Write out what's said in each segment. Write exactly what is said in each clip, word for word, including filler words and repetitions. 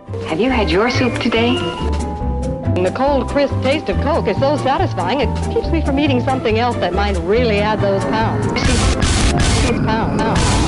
Have you had your soup today? The cold, crisp taste of Coke is so satisfying, it keeps me from eating something else that might really add those pounds. Pounds, pounds.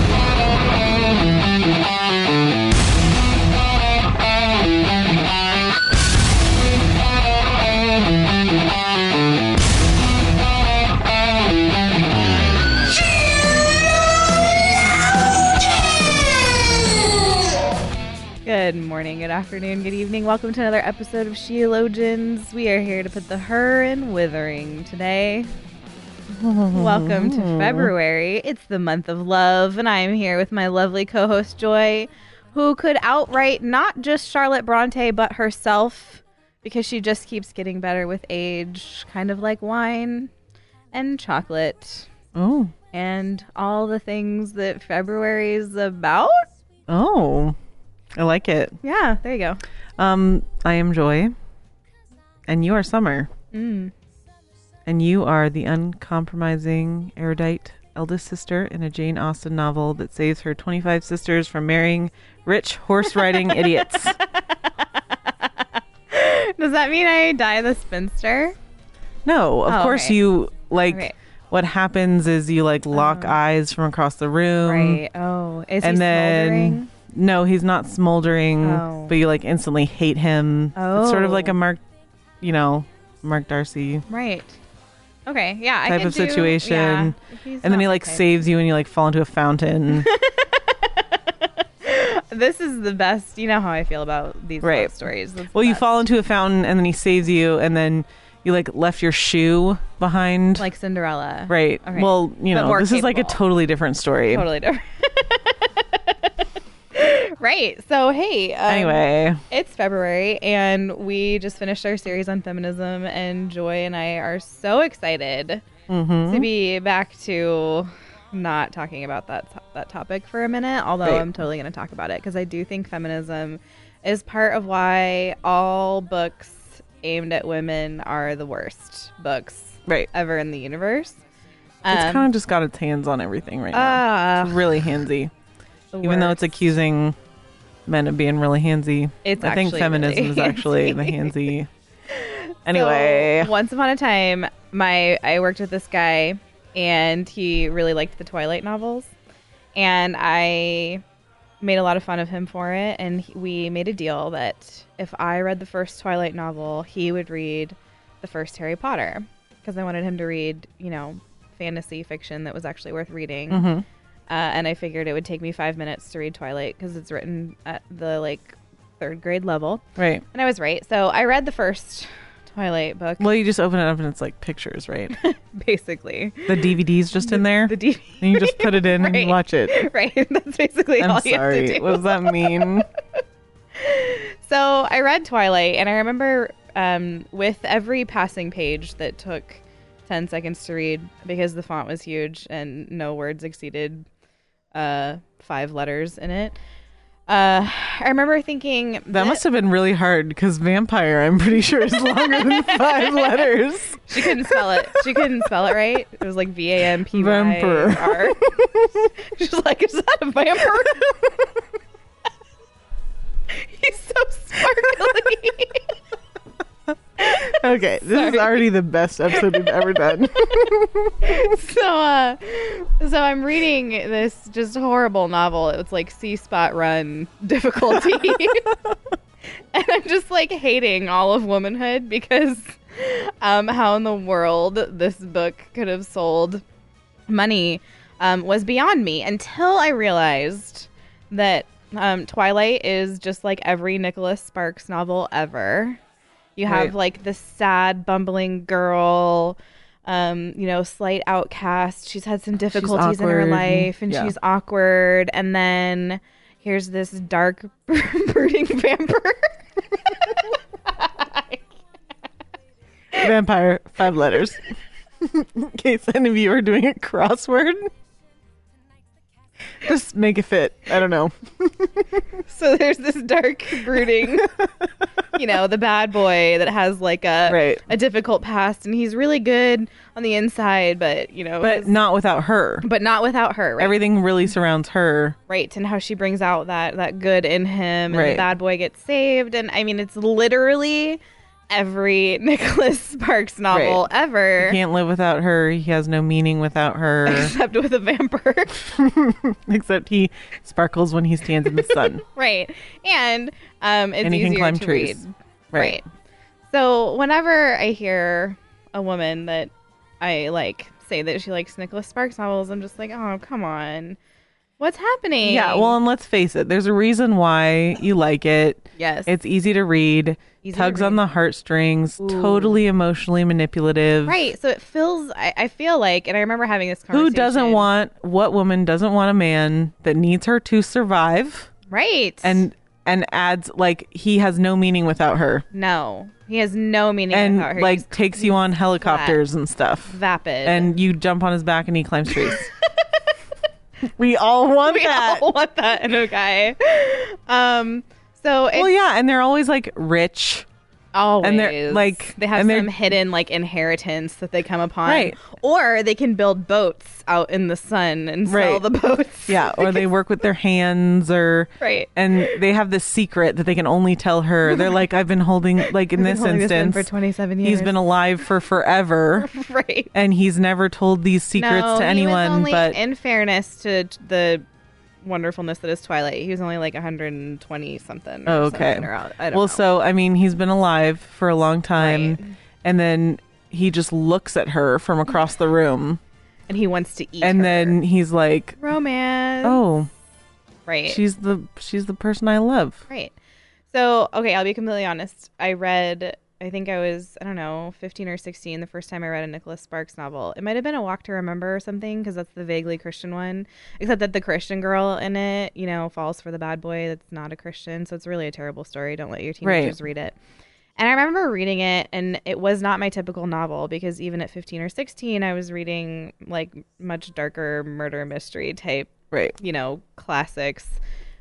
Good morning, good afternoon, good evening. Welcome to another episode of Sheologians. We are here to put the her in withering today. Welcome to February. It's the month of love, and I am here with my lovely co-host Joy, who could outright not just Charlotte Bronte, but herself, because she just keeps getting better with age, kind of like wine and chocolate. Oh. And all the things that February is about. Oh. I like it. Yeah, there you go. Um, I am Joy, and you are Summer. Mm. And you are the uncompromising, erudite eldest sister in a Jane Austen novel that saves her twenty-five sisters from marrying rich horse-riding idiots. Does that mean I die the spinster? No, of oh, course okay. you, like, okay. what happens is you, like, lock oh. eyes from across the room. Right. Oh, is and he then, smoldering? No, he's not smoldering, oh. but you, like, instantly hate him. Oh. It's sort of like a Mark, you know, Mark Darcy. Right. Okay, yeah. Type I of do, situation. Yeah, and then he, like, type. saves you and you, like, fall into a fountain. This is the best. You know how I feel about these right. love stories. That's well, you best. fall into a fountain and then he saves you and then you, like, left your shoe behind. Like Cinderella. Right. Okay. Well, you But know, more this is, like, a capable. totally different story. Totally different. Right. So, hey. Um, anyway. It's February, and we just finished our series on feminism, and Joy and I are so excited Mm-hmm. to be back to not talking about that to- that topic for a minute, although Right. I'm totally going to talk about it, because I do think feminism is part of why all books aimed at women are the worst books Right. ever in the universe. It's Um, kind of just got its hands on everything right now. uh, It's really handsy. the Even though it's worst. accusing men of being really handsy. It's I think actually feminism really is actually the handsy. Anyway. So, once upon a time, my I worked with this guy, and he really liked the Twilight novels, and I made a lot of fun of him for it. And he, we made a deal that if I read the first Twilight novel, he would read the first Harry Potter, because I wanted him to read, you know, fantasy fiction that was actually worth reading. Mm-hmm. Uh, and I figured it would take me five minutes to read Twilight because it's written at the like third grade level. Right. And I was right. So I read the first Twilight book. Well, you just open it up and it's like pictures, right? Basically. The D V D's just in there? The D V D. And you just put it in Right. and watch it. Right. That's basically I'm all you sorry. have to do. What does that mean? So I read Twilight, and I remember um, with every passing page that took ten seconds to read, because the font was huge and no words exceeded uh, five letters in it. Uh, I remember thinking that, That must have been really hard because vampire, I'm pretty sure, is longer than five letters. she couldn't spell it. She couldn't spell it right. It was like V A M P Y R. She's like, is that a vampire? He's so sparkly. Okay, this Sorry. is already the best episode we've ever done. so uh so I'm reading this just horrible novel. It's like C Spot Run difficulty. And I'm just like hating all of womanhood, because um how in the world this book could have sold money um was beyond me, until I realized that um Twilight is just like every Nicholas Sparks novel ever. You have Right. like the sad, bumbling girl, um, you know, slight outcast. She's had some difficulties in her awkward. life, and Yeah. she's awkward. And then here's this dark, brooding vampire. Vampire, five letters. In case any of you are doing a crossword, just make it fit. I don't know. So there's this dark, brooding you know, the bad boy that has like a Right. a difficult past, and he's really good on the inside, but you know, But his- not without her. but not without her. Right? Everything really surrounds her. Right, and how she brings out that that good in him, and Right. the bad boy gets saved, and I mean, it's literally every Nicholas Sparks novel Right. ever, He can't live without her. He has no meaning without her. except with a vampire. Except he sparkles when he stands in the sun. Right, and um, it's And he can easier climb to trees. read. Right. So whenever I hear a woman that I like say that she likes Nicholas Sparks novels, I'm just like, oh, come on. What's happening? Yeah, well, and let's face it. There's a reason why you like it. yes. It's easy to read. Easy to tugs on read. the heartstrings. Ooh. Totally emotionally manipulative. right. So it feels, I, I feel like, and I remember having this conversation. Who doesn't want, what woman doesn't want a man that needs her to survive Right. and and adds, like, he has no meaning without her. no, he has no meaning And, without her. like, He's takes you on helicopters and stuff. vapid. And you jump on his back and he climbs trees. We all want we that. all want that in a guy. Um, so it's Well, yeah, and they're always, like, rich. always, and they're, like- they have and they're- some hidden like inheritance that they come upon, Right. or they can build boats out in the sun and sell Right. the boats. Yeah, or they work with their hands, or Right. and they have this secret that they can only tell her. They're like, I've been holding, like in I've been this holding this in instance, for twenty-seven years. he's been alive for forever, right. and he's never told these secrets no, to anyone. He was only, but in fairness to t- the wonderfulness that is Twilight, he was only like one hundred twenty something. oh, or okay. something, or out- I don't well, know. so I mean, he's been alive for a long time, Right. and then he just looks at her from across the room, and he wants to eat. and her. then he's like, romance. "Oh, right. she's the she's the person I love." Right. So, okay, I'll be completely honest. I read, I think I was, I don't know, fifteen or sixteen the first time I read a Nicholas Sparks novel. It might have been A Walk to Remember or something, because that's the vaguely Christian one. Except that the Christian girl in it, you know, falls for the bad boy that's not a Christian. So it's really a terrible story. Don't let your teenagers Right. read it. And I remember reading it, and it was not my typical novel, because even at fifteen or sixteen, I was reading like much darker murder mystery type, Right. you know, classics.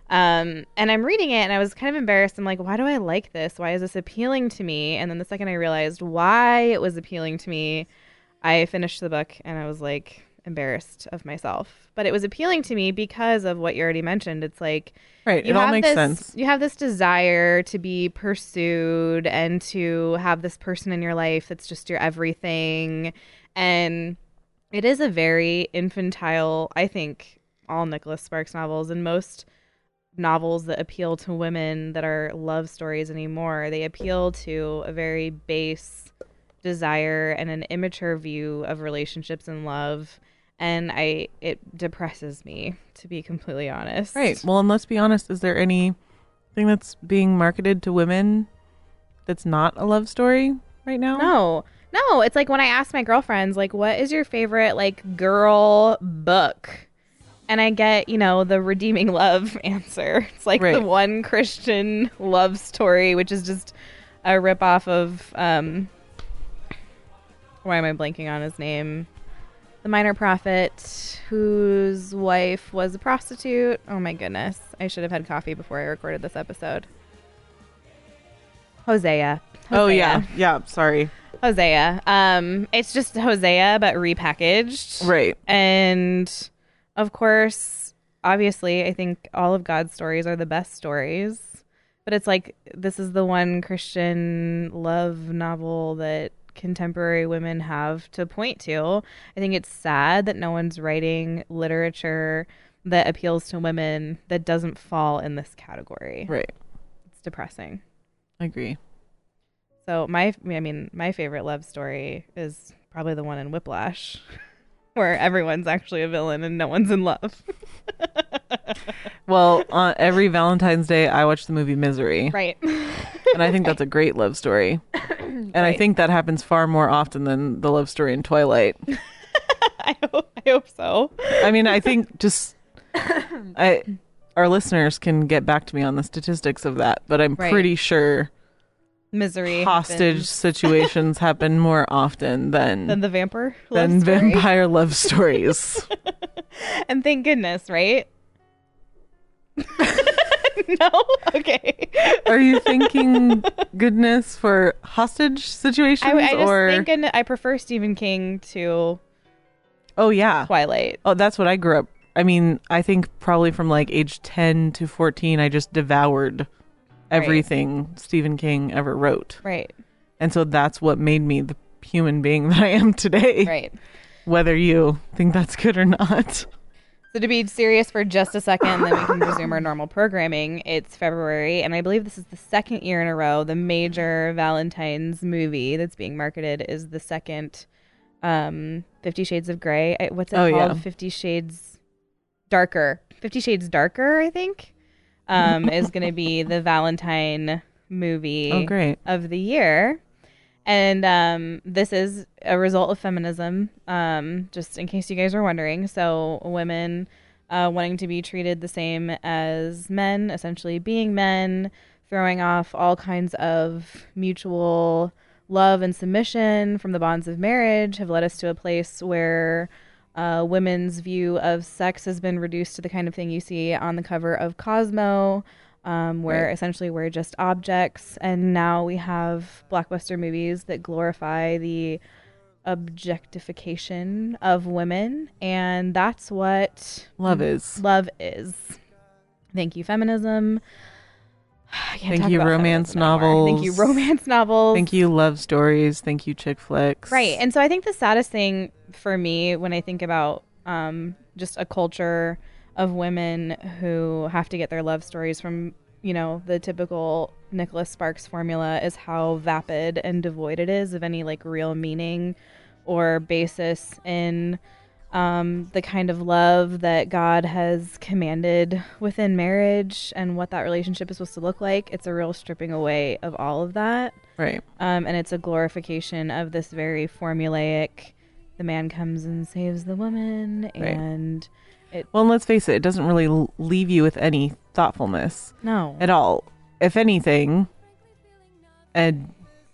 Um, and I'm reading it, and I was kind of embarrassed. I'm like, why do I like this? Why is this appealing to me? And then the second I realized why it was appealing to me, I finished the book, and I was like embarrassed of myself. But it was appealing to me because of what you already mentioned. It's like, Right. you It all have makes this, sense. You have this desire to be pursued and to have this person in your life that's just your everything. And it is a very infantile, I think, all Nicholas Sparks novels and most novels that appeal to women that are love stories anymore, they appeal to a very base desire and an immature view of relationships and love. And I, it depresses me, to be completely honest. Right. Well, and let's be honest, is there anything that's being marketed to women that's not a love story right now? No, no. It's like when I ask my girlfriends, like, what is your favorite, like, girl book? And I get, you know, the redeeming love answer. It's like the Right. one Christian love story, which is just a ripoff of, um, why am I blanking on his name? The minor prophet whose wife was a prostitute. Oh my goodness. I should have had coffee before I recorded this episode. Hosea. Oh, Hosea. yeah. Yeah. Sorry. Hosea. Um, it's just Hosea, but repackaged. Right. And of course, obviously, I think all of God's stories are the best stories. But it's like, this is the one Christian love novel that contemporary women have to point to. I think it's sad that no one's writing literature that appeals to women that doesn't fall in this category. Right. It's depressing. I agree. So my, I mean, my favorite love story is probably the one in Whiplash, where everyone's actually a villain and no one's in love. Well, on every Valentine's Day, I watch the movie Misery. Right. And I think that's a great love story. And I Right. think that happens far more often than the love story in Twilight. I hope, I hope so. I mean, I think just I our listeners can get back to me on the statistics of that, but I'm Right. pretty sure Misery hostage happens. situations happen more often than Than the vampire than love story. vampire love stories. And thank goodness, right? No? Okay. Are you thinking goodness for hostage situations? I, I just or think goodness, I prefer Stephen King to Oh yeah. Twilight. Oh, that's what I grew up. I mean, I think probably from like age ten to fourteen, I just devoured everything right. Stephen King ever wrote. Right. And so that's what made me the human being that I am today. Right. Whether you think that's good or not. So to be serious for just a second, then we can resume our normal programming. It's February, and I believe this is the second year in a row. The major Valentine's movie that's being marketed is the second um, Fifty Shades of Grey. I- What's it oh, called? Yeah. Fifty Shades Darker. Fifty Shades Darker, I think, um, is going to be the Valentine movie oh, great. of the year. And um, this is a result of feminism, um, just in case you guys are wondering. So women uh, wanting to be treated the same as men, essentially being men, throwing off all kinds of mutual love and submission from the bonds of marriage have led us to a place where uh, women's view of sex has been reduced to the kind of thing you see on the cover of Cosmo, Um, where right. essentially we're just objects, and now we have blockbuster movies that glorify the objectification of women, and that's what love is. Love is. Thank you, feminism. Thank you, romance novels. Thank you, romance novels. Thank you, love stories. Thank you, chick flicks. Right, and so I think the saddest thing for me when I think about um, just a culture of women who have to get their love stories from, you know, the typical Nicholas Sparks formula is how vapid and devoid it is of any like real meaning or basis in um, the kind of love that God has commanded within marriage and what that relationship is supposed to look like. It's a real stripping away of all of that. Right. Um, and it's a glorification of this very formulaic, the man comes and saves the woman, right. and It, well, and let's face it, it doesn't really l- leave you with any thoughtfulness. No. At all. If anything, and,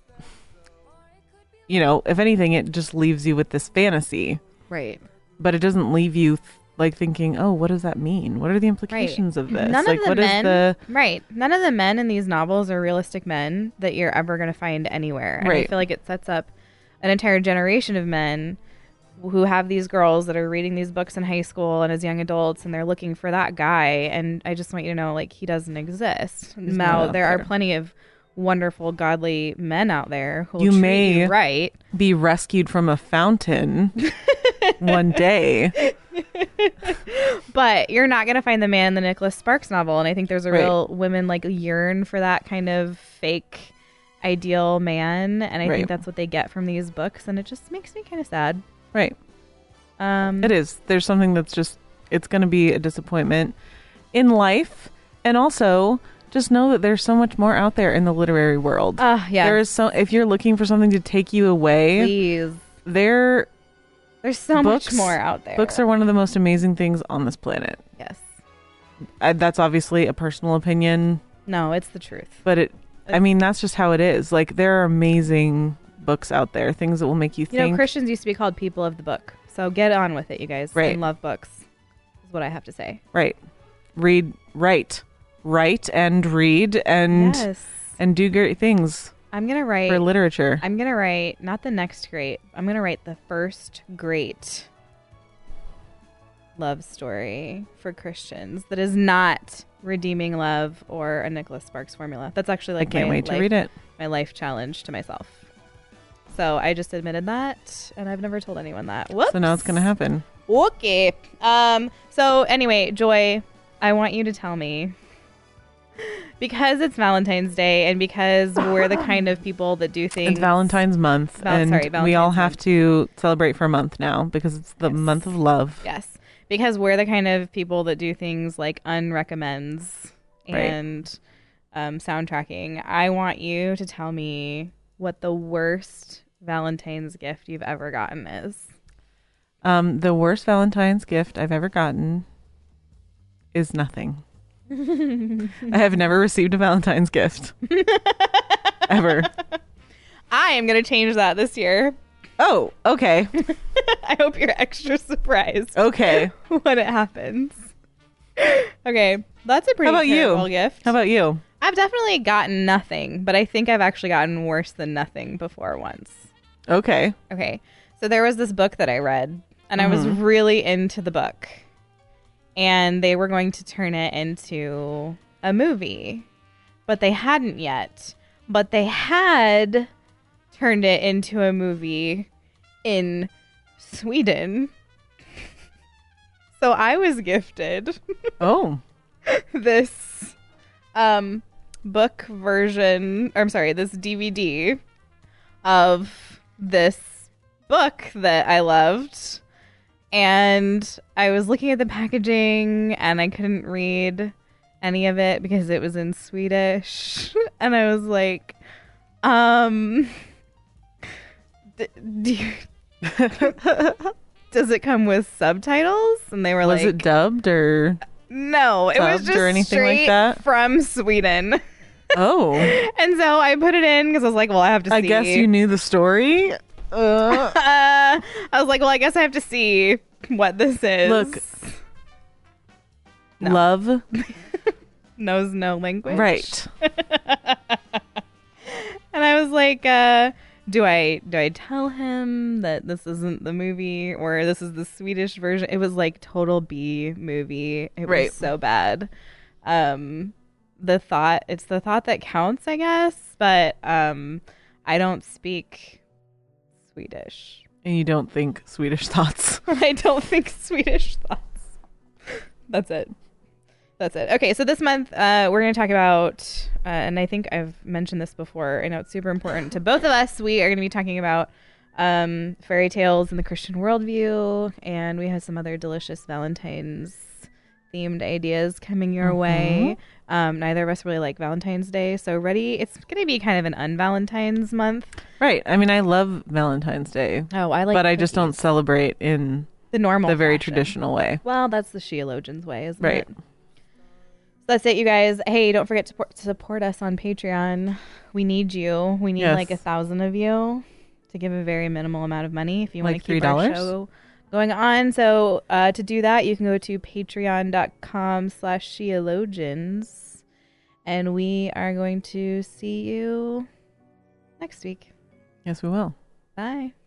you know, if anything, it just leaves you with this fantasy. Right. But it doesn't leave you, th- like, thinking, oh, what does that mean? What are the implications right. of this? None like, of the what is men, the... Right. None of the men in these novels are realistic men that you're ever going to find anywhere. And right. I feel like it sets up an entire generation of men who have these girls that are reading these books in high school and as young adults, and they're looking for that guy. And I just want you to know, like, he doesn't exist. He's now, there, there are plenty of wonderful, godly men out there who you will treat may you right. be rescued from a fountain one day. But you're not going to find the man in the Nicholas Sparks novel. And I think there's a right. real women, like, yearn for that kind of fake ideal man. And I right. think that's what they get from these books. And it just makes me kind of sad. Right. Um, it is. There's something that's just, it's going to be a disappointment in life. And also, just know that there's so much more out there in the literary world. Uh, yeah. There is so, if you're looking for something to take you away, Please. there, there's so books, much more out there. Books are one of the most amazing things on this planet. Yes. I, that's obviously a personal opinion. No, it's the truth. But it, I mean, that's just how it is. Like, there are amazing books out there, things that will make you, you think. You know, Christians used to be called people of the book. So get on with it, you guys. Right. And love books is what I have to say. Right. Read, write. Write and read and yes. and do great things. I'm going to write. For literature. I'm going to write, not the next great. I'm going to write the first great love story for Christians that is not redeeming love or a Nicholas Sparks formula. That's actually like I can't my wait life, to read it. My life challenge to myself. So I just admitted that, and I've never told anyone that. Whoops. So now it's going to happen. Okay. Um. So anyway, Joy, I want you to tell me, because it's Valentine's Day and because we're the kind of people that do things. It's Valentine's month, Val- and sorry, Valentine's we all have month. to celebrate for a month now because it's the Yes. month of love. Yes. Because we're the kind of people that do things like unrecommends Right. and um, soundtracking. I want you to tell me what the worst Valentine's gift you've ever gotten is. Um, the worst Valentine's gift I've ever gotten is nothing. I have never received a Valentine's gift. Ever. I am going to change that this year. Oh, okay. I hope you're extra surprised. Okay. When it happens. Okay, that's a pretty How about you? terrible gift. How about you? I've definitely gotten nothing, but I think I've actually gotten worse than nothing before once. Okay. Okay, so there was this book that I read, and I was really into the book. And they were going to turn it into a movie, but they hadn't yet. But they had turned it into a movie in Sweden. So I was gifted Oh. this um, book version, or I'm sorry, this D V D of this book that I loved. And I was looking at the packaging and I couldn't read any of it because it was in Swedish. And I was like, um, d- do you, does it come with subtitles? And they were Was like, it dubbed or no, it was subbed just or anything like straight that? from Sweden. Oh. And so I put it in because I was like, well, I have to see. I guess you knew the story. Uh, Uh, I was like, well, I guess I have to see what this is. Look. No. Love. Knows no language. Right. And I was like, uh, do I do I tell him that this isn't the movie or this is the Swedish version? It was like total B movie. It Right. was so bad. Um, the thought, it's the thought that counts, I guess. But um, I don't speak Swedish. And you don't think Swedish thoughts. I don't think Swedish thoughts. That's it. That's it. Okay, so this month uh, we're going to talk about, uh, and I think I've mentioned this before. I know it's super important to both of us. We are going to be talking about um, fairy tales in the Christian worldview, and we have some other delicious Valentine's themed ideas coming your Mm-hmm. way. Um, neither of us really like Valentine's Day, so ready. It's going to be kind of an un-Valentine's month. Right. I mean, I love Valentine's Day. Oh, I like, but I just cookies. don't celebrate in the normal, the very fashion. traditional way. Well, that's the Sheologians way, isn't Right. it? So that's it, you guys. Hey, don't forget to support, to support us on Patreon. We need you. We need Yes. like a thousand of you to give a very minimal amount of money if you want Like to keep our three dollars? show going on. So uh, to do that, you can go to patreon.com slash Sheologians. And we are going to see you next week. Yes, we will. Bye.